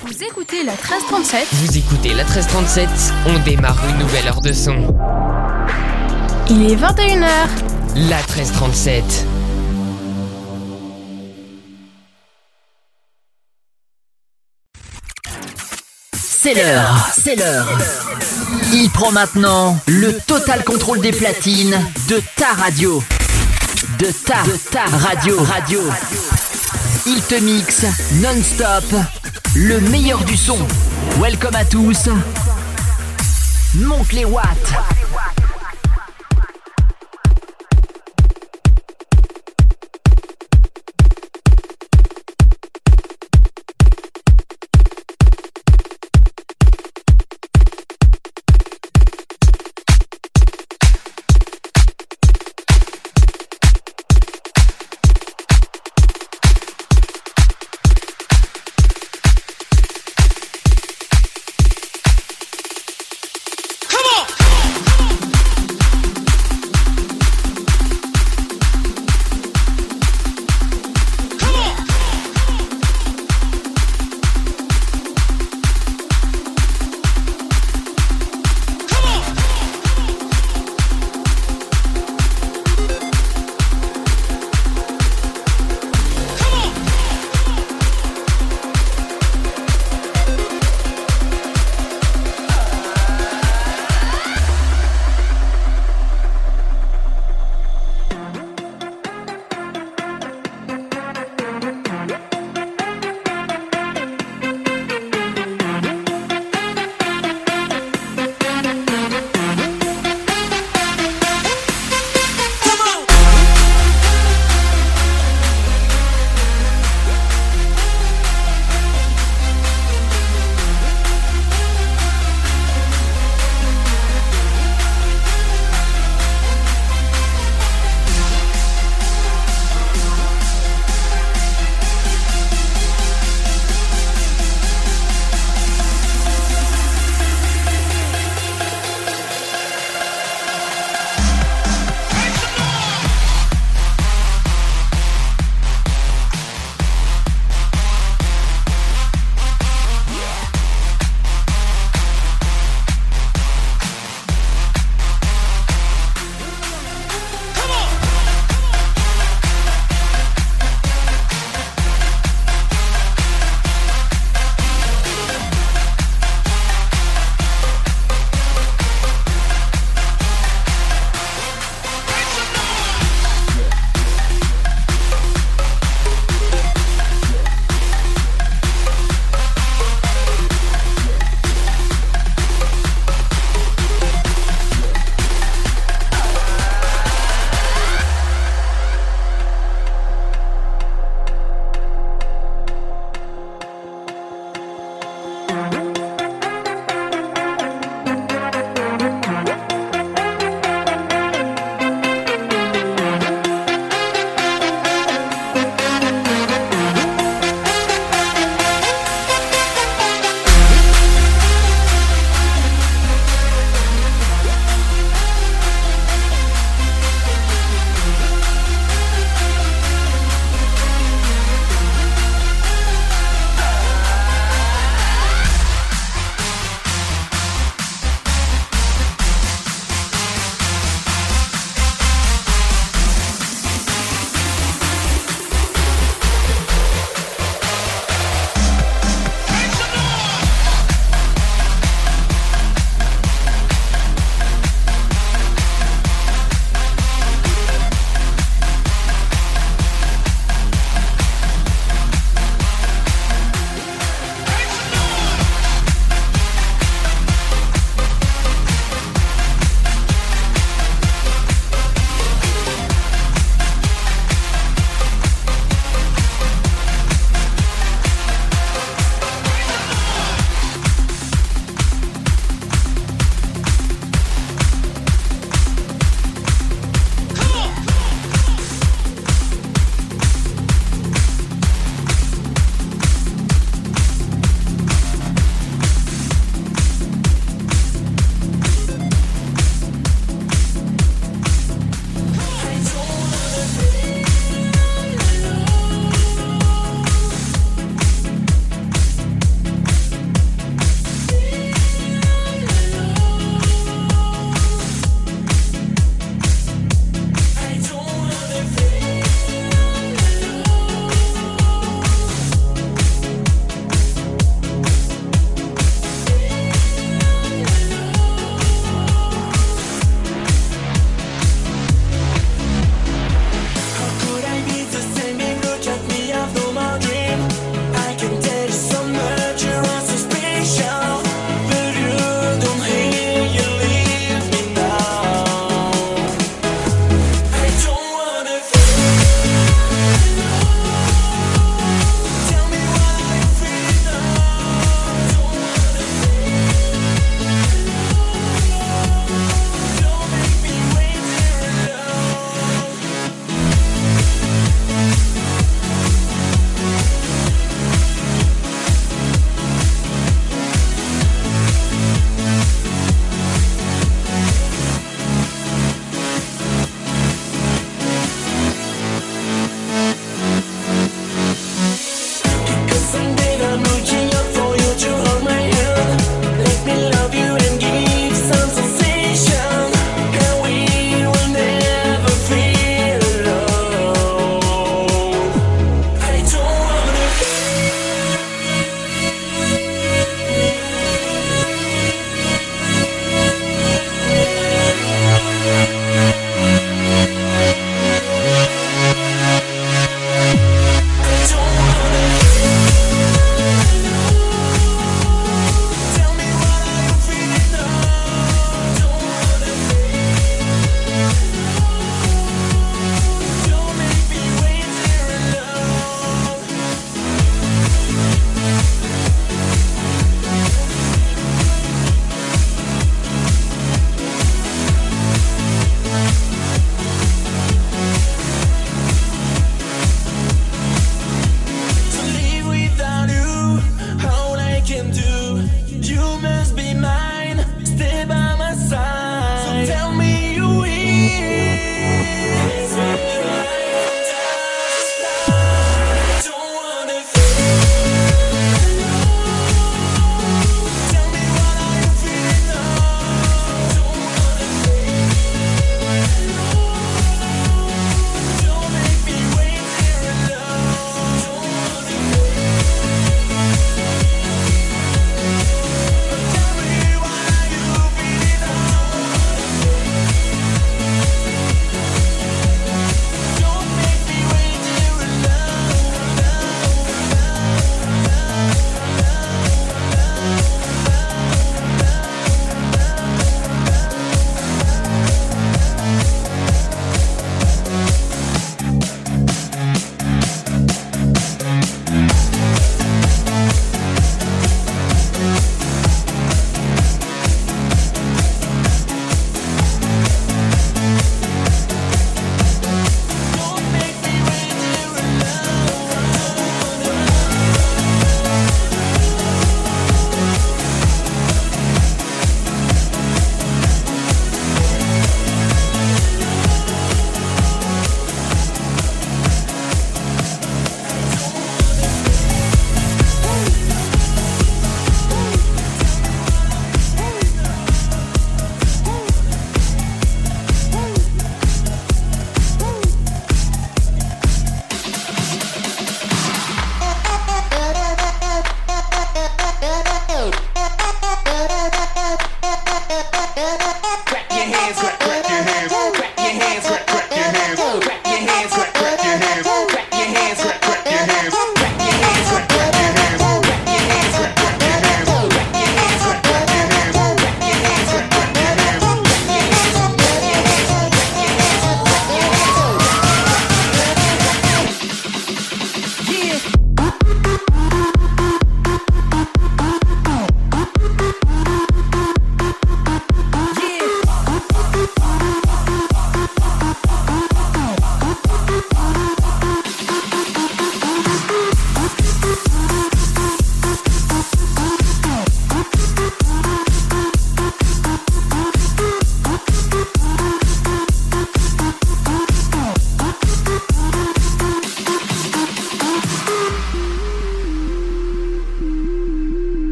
Vous écoutez la 1337. Vous écoutez la 1337, on démarre une nouvelle heure de son. Il est 21h. La 1337. C'est l'heure. Il prend maintenant le total contrôle des platines de ta radio. De ta radio. Il te mixe non-stop le meilleur du son. Welcome à tous. Monte les watts. Come on!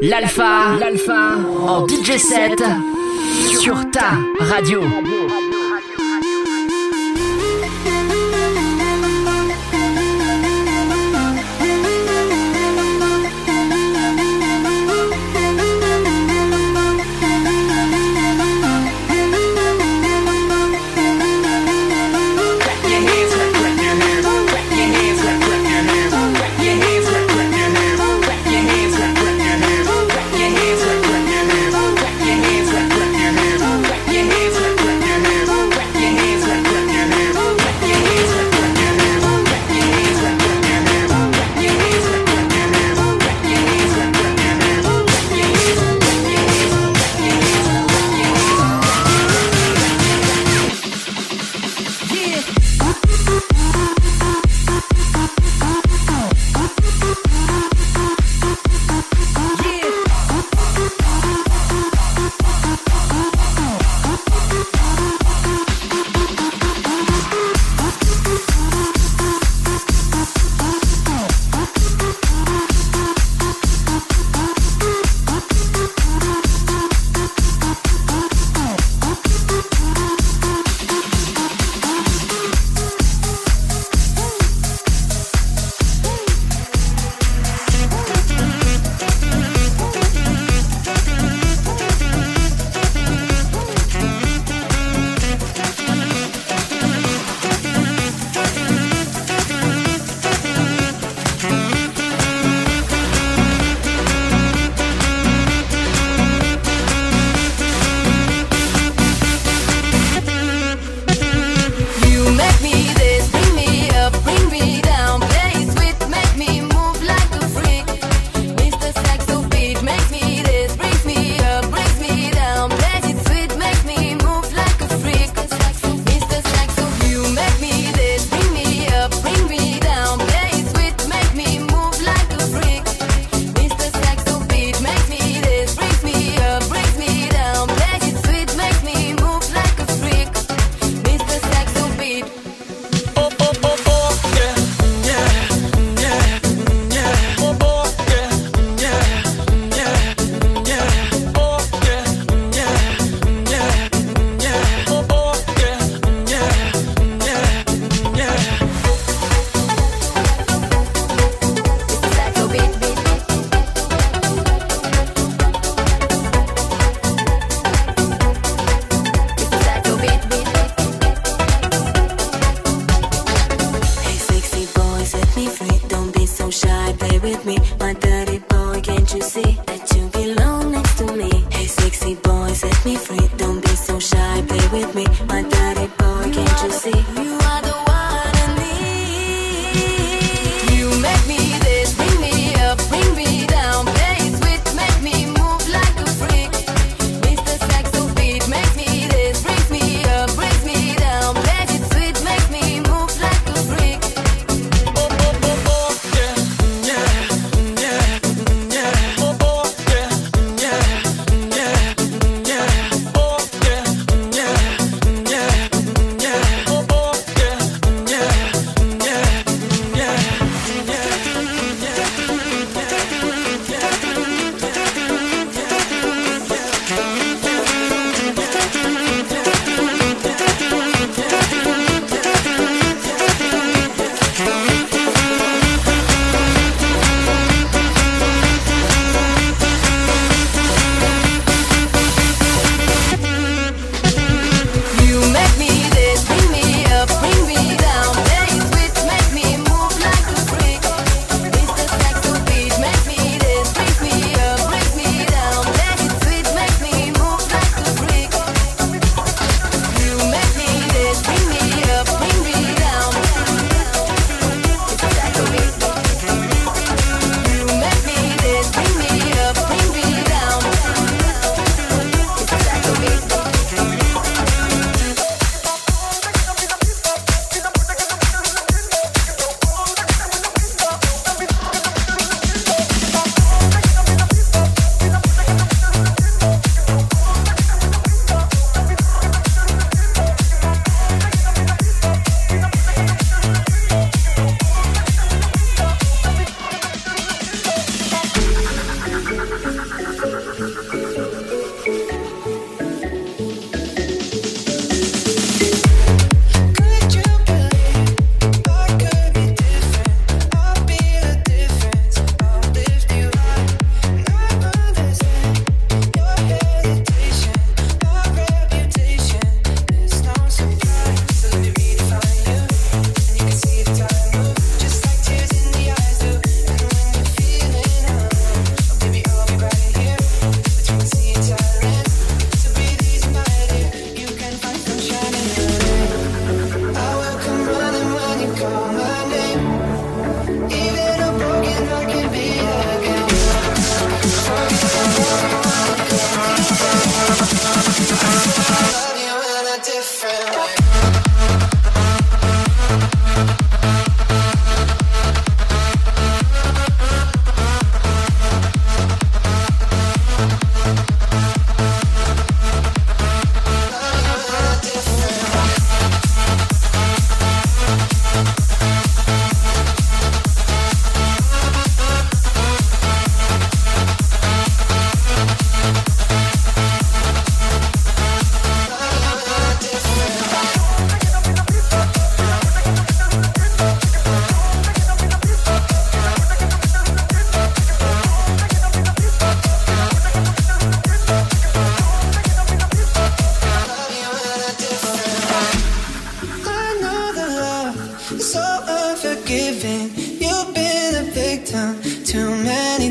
L'Alpha en DJ set sur ta radio.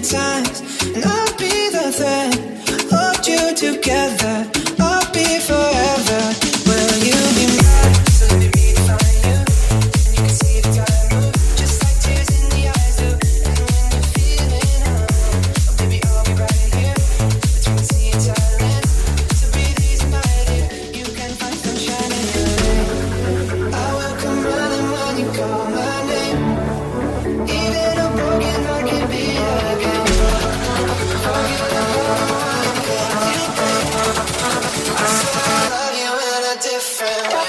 times, and I'll be the thread. Hold you together, I'll be forever. Will you be mine? So let me redefine you, and you can see the time move, just like tears in the eyes do. And when you're feeling alone, oh baby, I'll be right here, between the sea and silence. So breathe easy, my dear, you can find sunshine in your day. I will come running when you call my name. Even a broken heart can beat again. I swear I love you in a different way.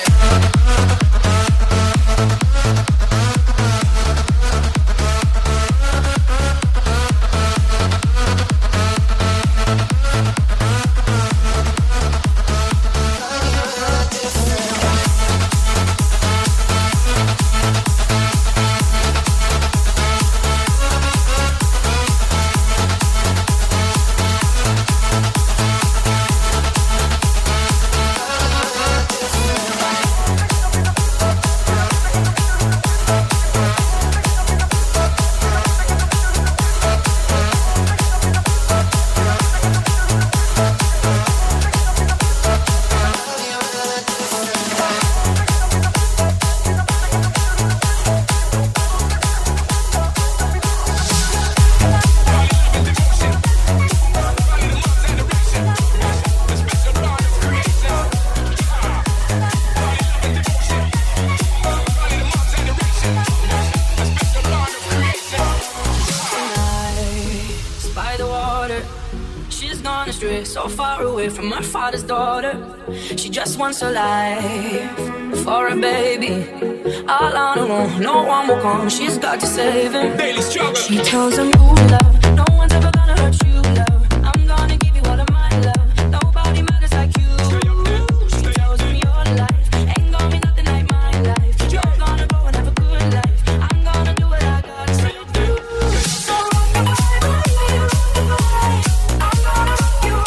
So far away from her father's daughter, she just wants a life for a baby. All on her own, no one will come. She's got to save him. She tells him, ooh, love, no one's ever gonna hurt you, love. I'm gonna give you all of my love. Nobody matters like you. She tells him your life ain't gonna be nothing like my life. You're gonna go and have a good life. I'm gonna do what I got to do. So rock the bye, bye, I'm gonna rock you.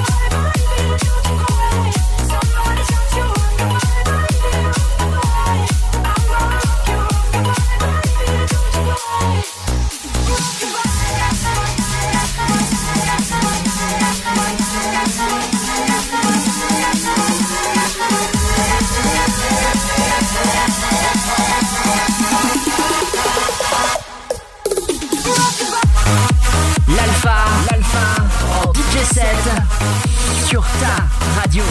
L'Alpha en DJ set sur ta radio.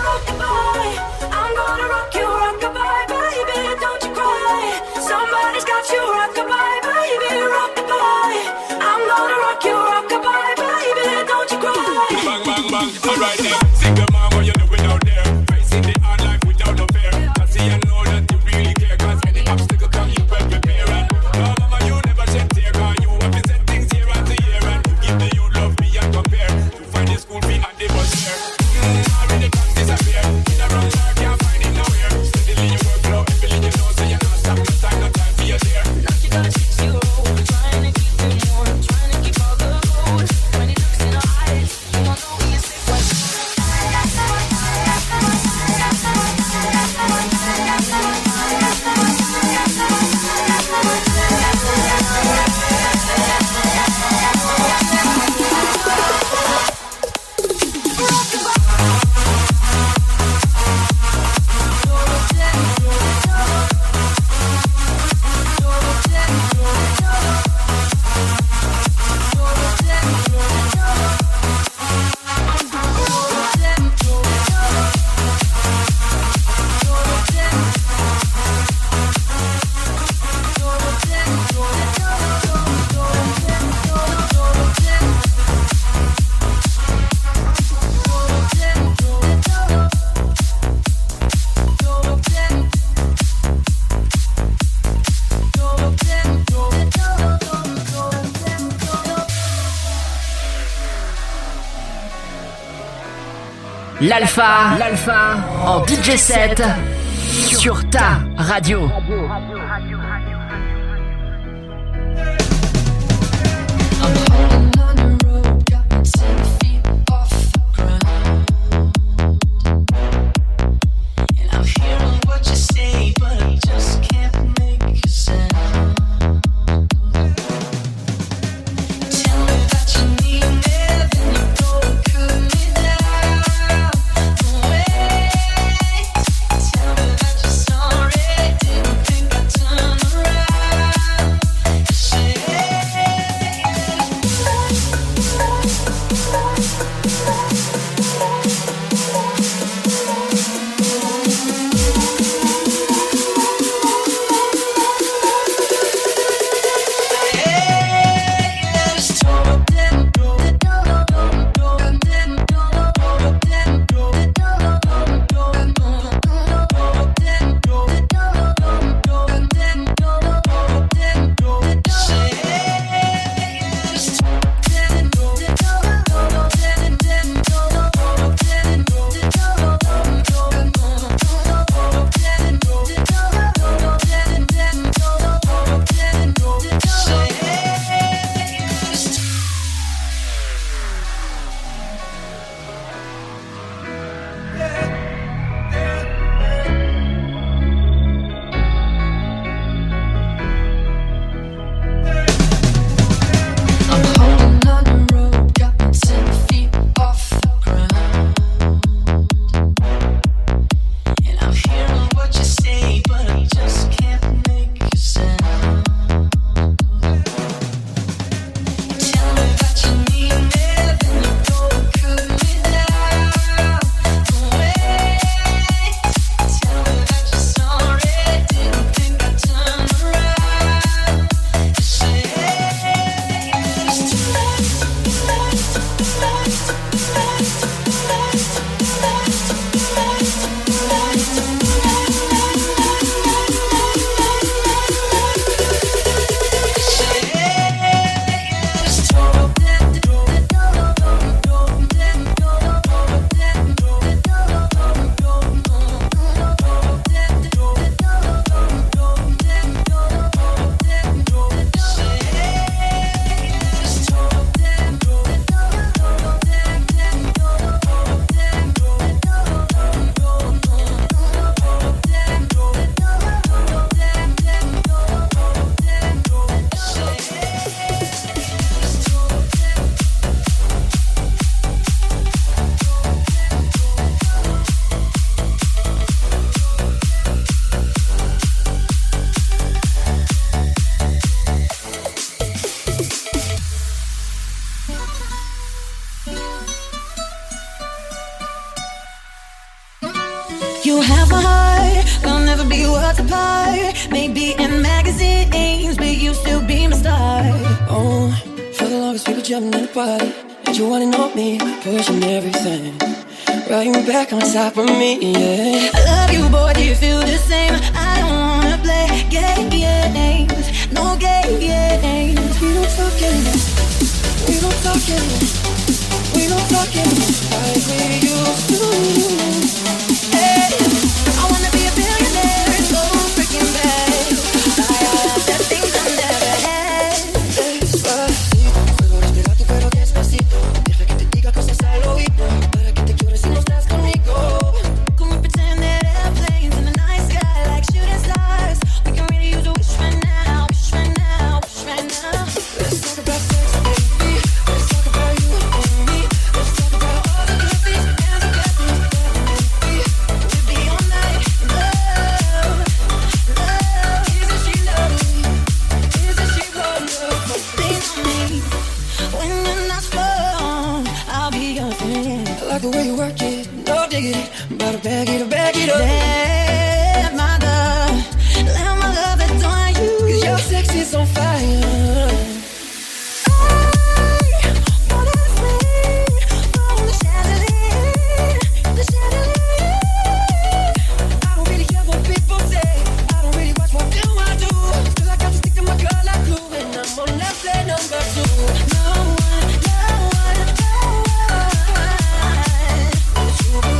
I'm gonna rock you, rock-a-bye, baby, don't you cry. Somebody's got l'Alpha en DJ set sur ta radio. You have my heart, we'll never be worlds apart. Maybe in magazines, but you still be my star. Oh, for the longest we were jumping in the party, and you wanna know me, pushing everything right back on top of me, yeah. I love you, boy, do you feel the same? I don't wanna play games, no games. We don't talk anymore, we don't talk anymore, we don't talk anymore like we used to. Hey, I wanna be a billionaire, so freaking bad. Buy all of the things I never had. Despacito, puedo respirarte pero despacito. Deja que te diga cosas al oído, para que te llores si no estás conmigo. Can we pretend that airplanes in the night sky like shooting stars? We can really use a wish right now, wish right now, wish right now. Let's talk about sex, baby. Let's talk about you and me. Let's talk about all the good things and the bad things that we make. We'll be all night in love, love. Isn't she lovely? Isn't she wonderful? Things on me when you're not strong. I'll be your friend. I like the way you work it, no diggity. About to bag it up. Let my love adorn you. 'Cause your sex is on fire. No one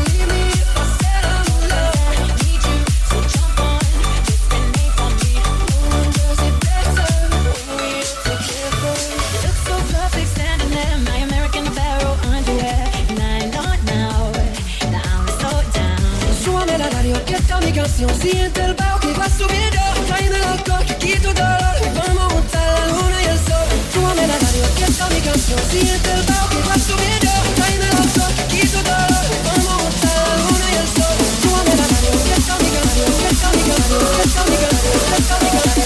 canción, siente el bajo que va subiendo, tráeme el alcohol que quito dolor, vamos a montar la luna y el sol. Súbame la radio, que esta mi canción, siente el bajo que va subiendo, tráeme el alcohol que quito dolor, vamos a montar la luna y el sol. Súbame la radio, que esta mi canción, que esta mi canción, que esta mi canción, que esta mi canción.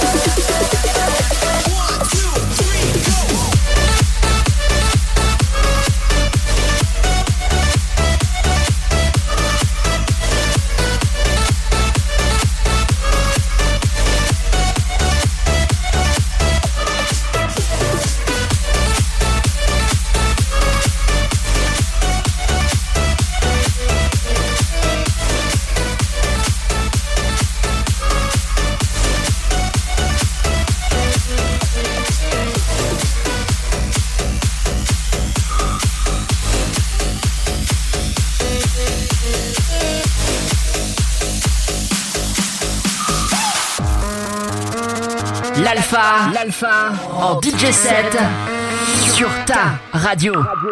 L'Alpha en DJ set sur ta radio.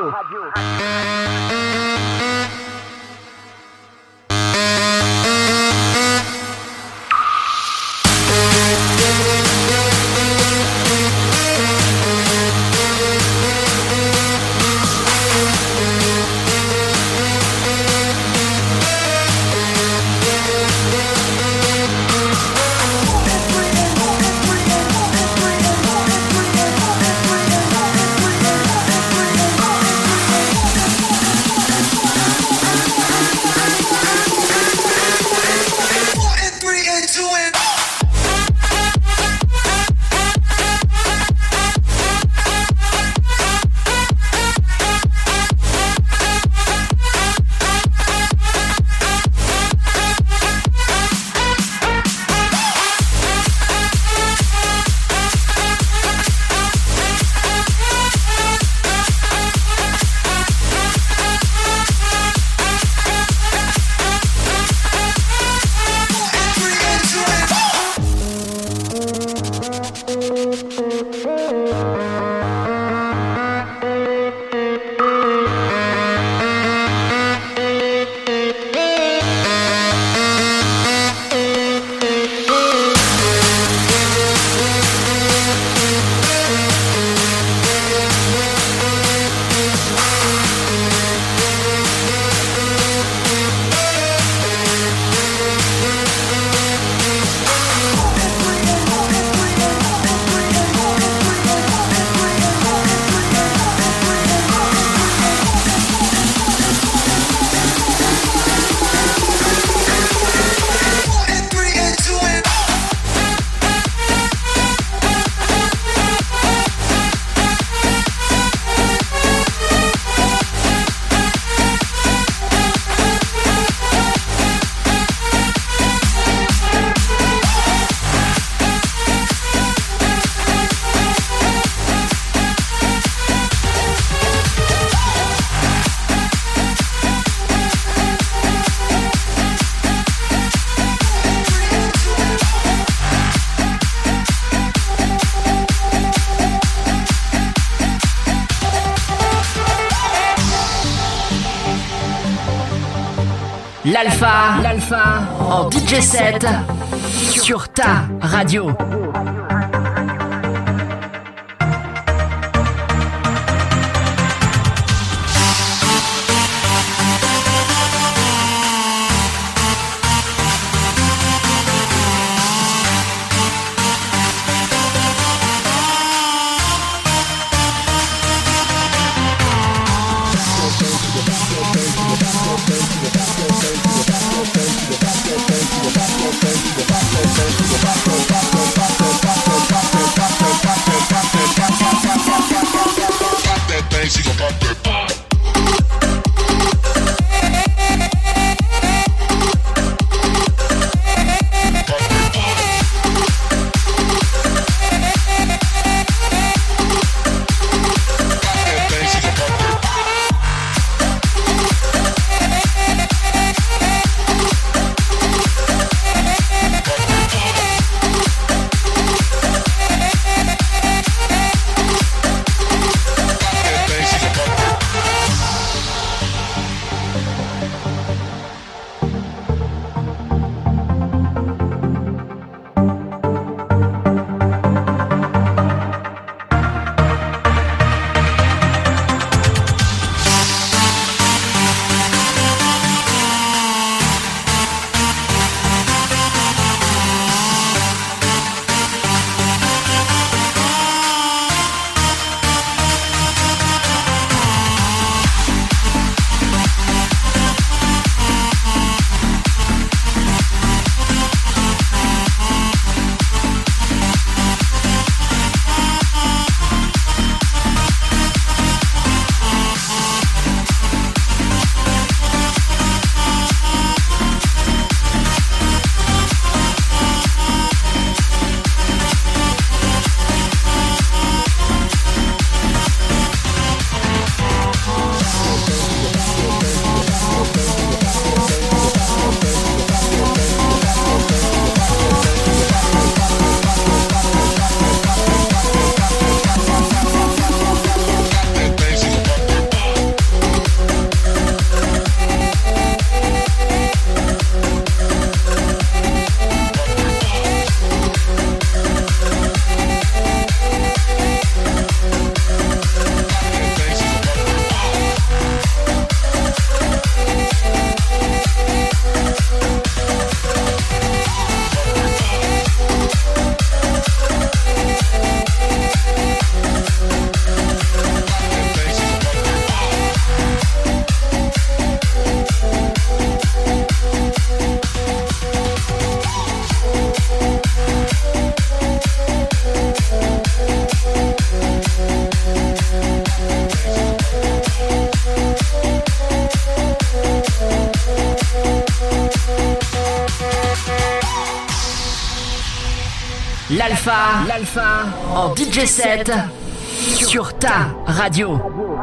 L'Alpha en DJ set sur ta radio. Bye. L'Alpha en DJ set sur ta radio.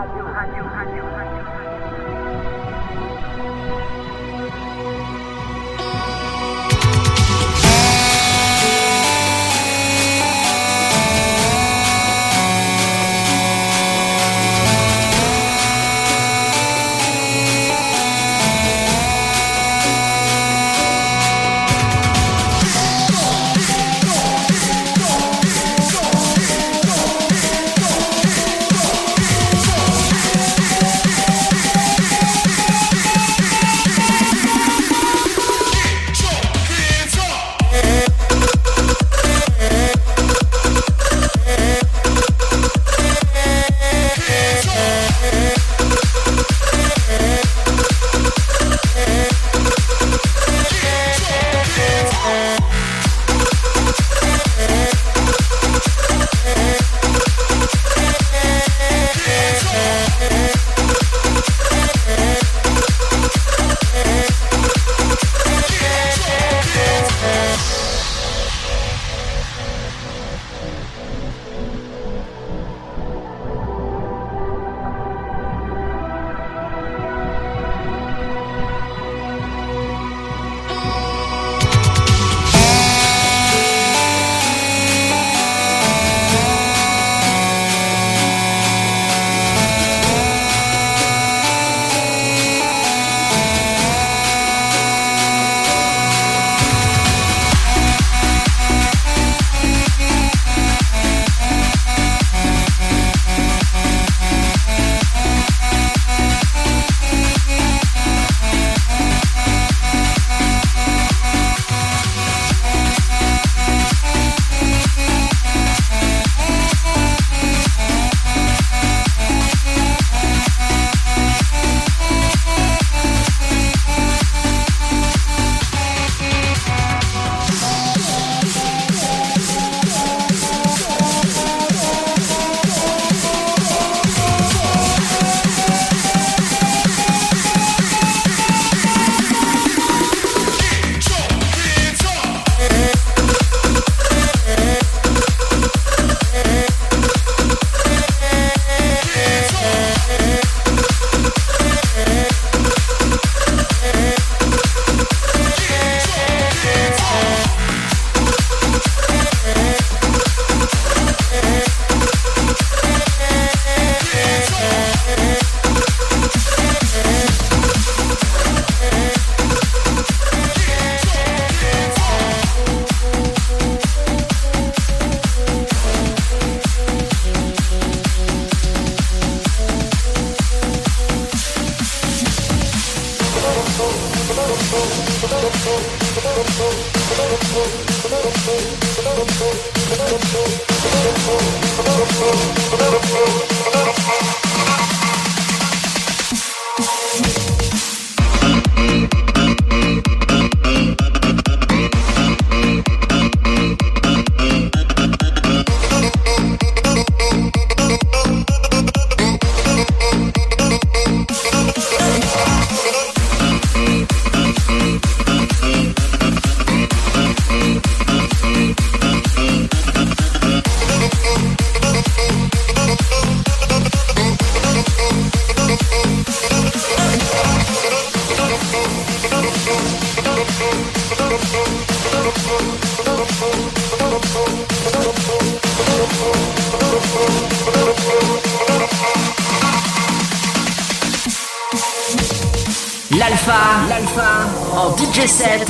L'Alpha en DJ set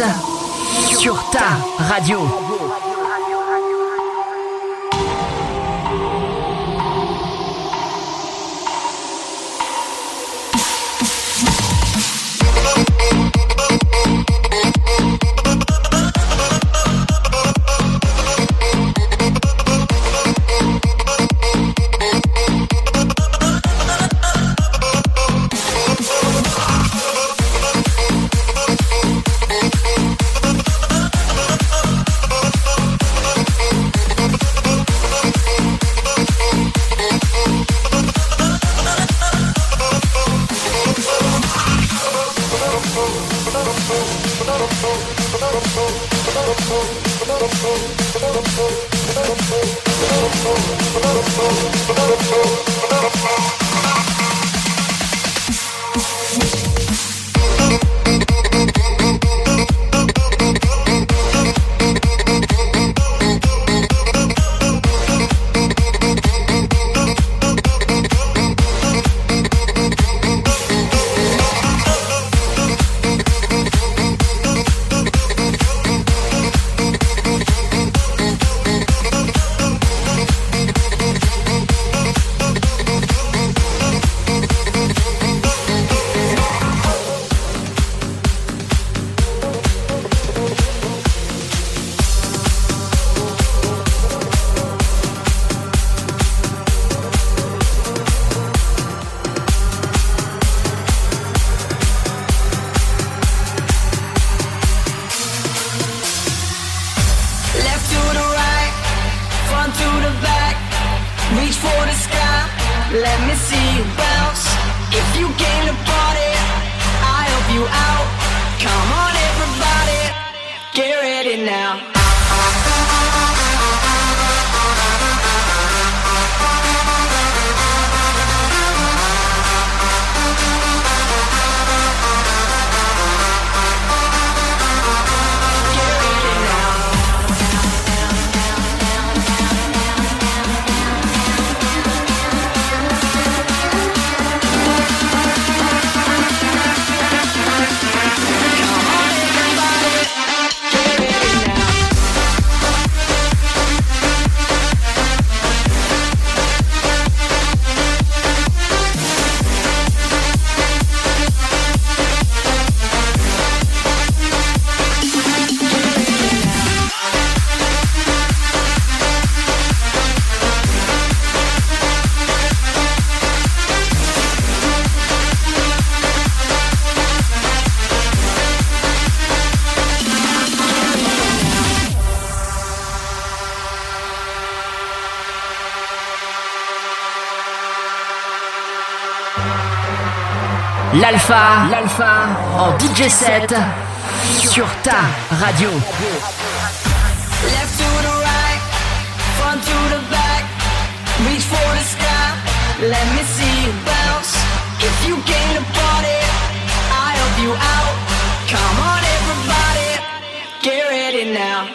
sur ta radio. L'Alpha en DJ set sur ta radio. Left to the right, front to the back, reach for the sky, let me see you bounce. If you came to party, I'll help you out. Come on everybody, get ready now.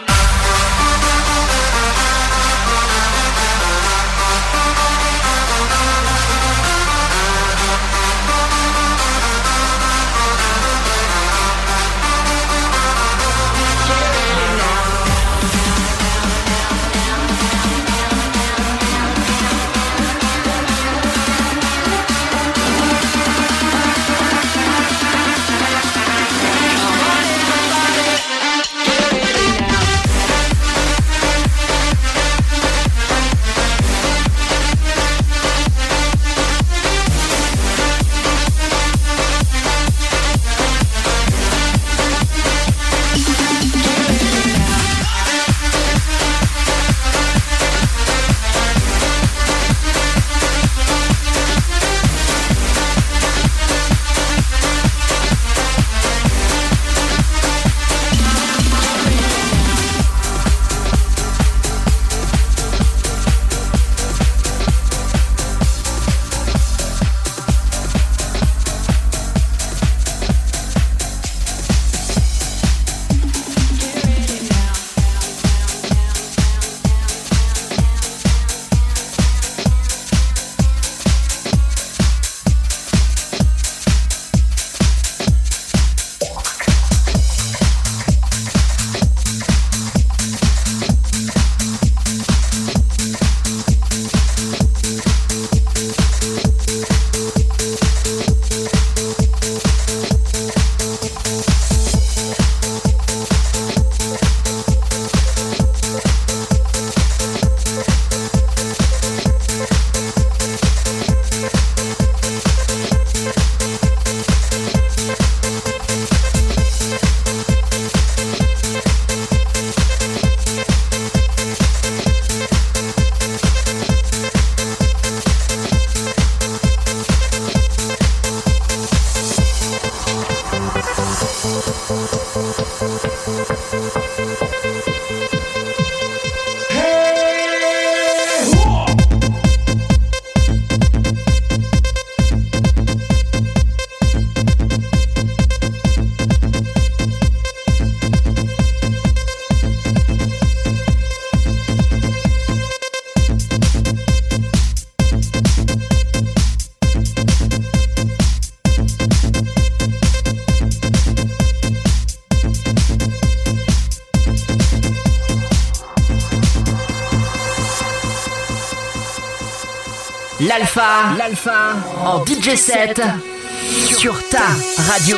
L'Alpha en DJ set sur ta radio.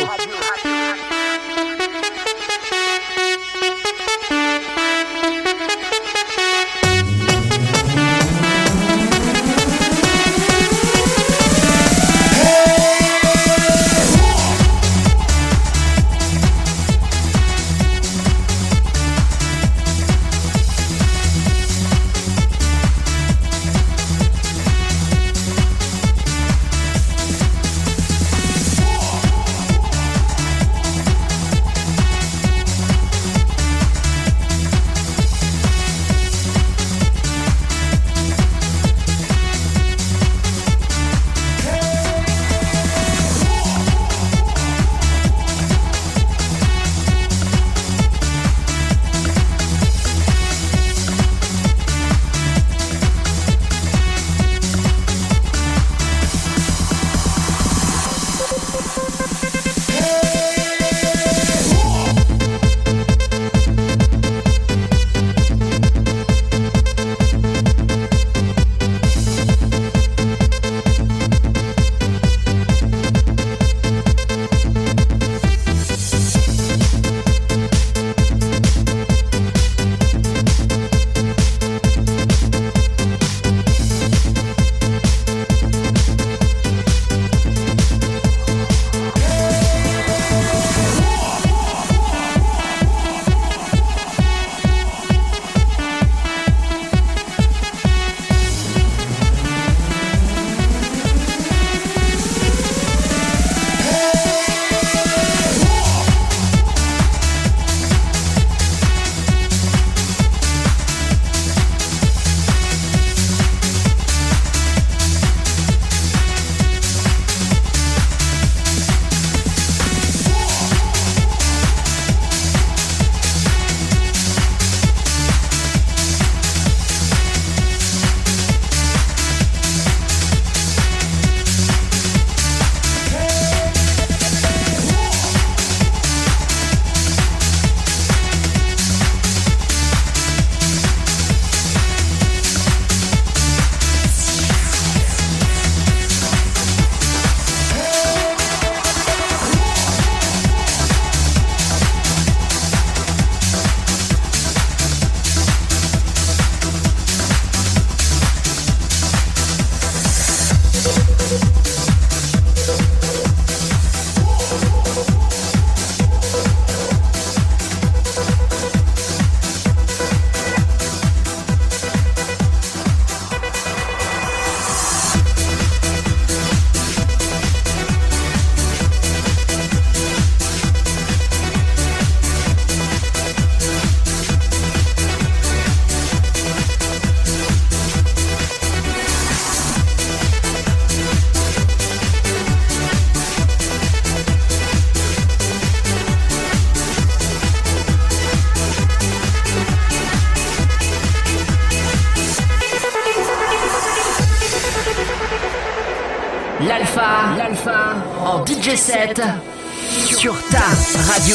L'Alpha en DJ set sur ta radio.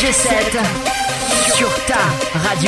G7 sur ta radio.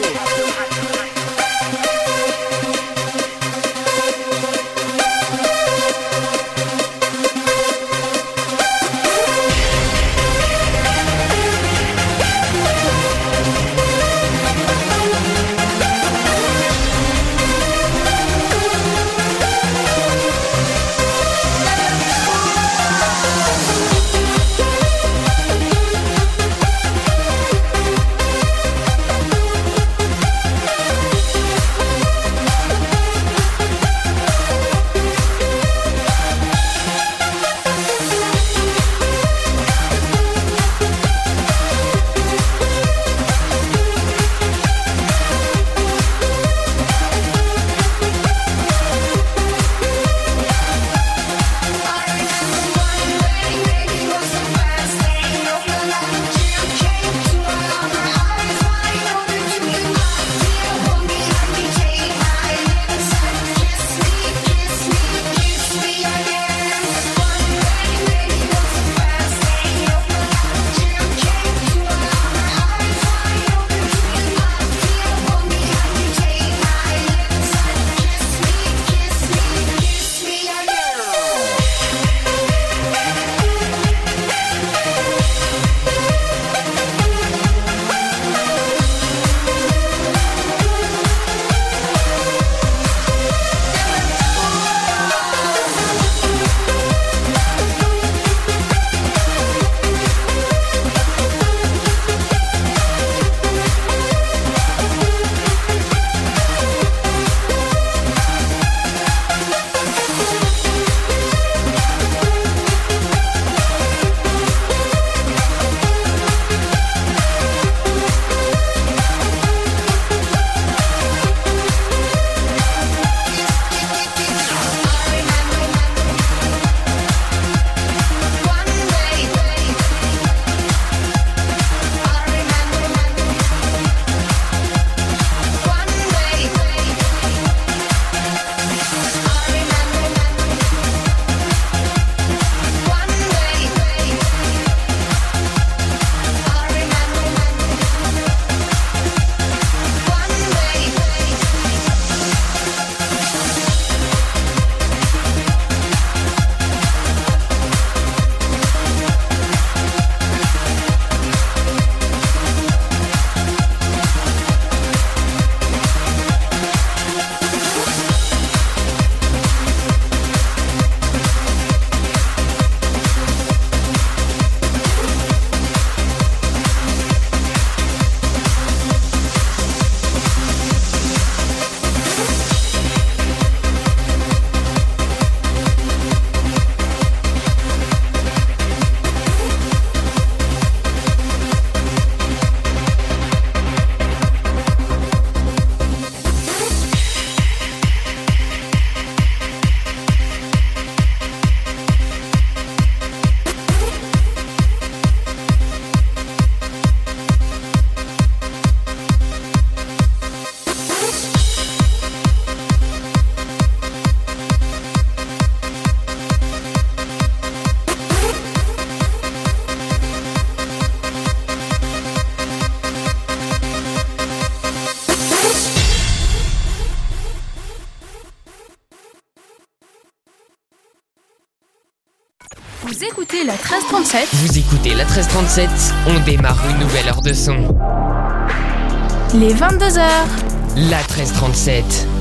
Vous écoutez la 1337. Vous écoutez la 1337, on démarre une nouvelle heure de son. Les 22h. La 1337.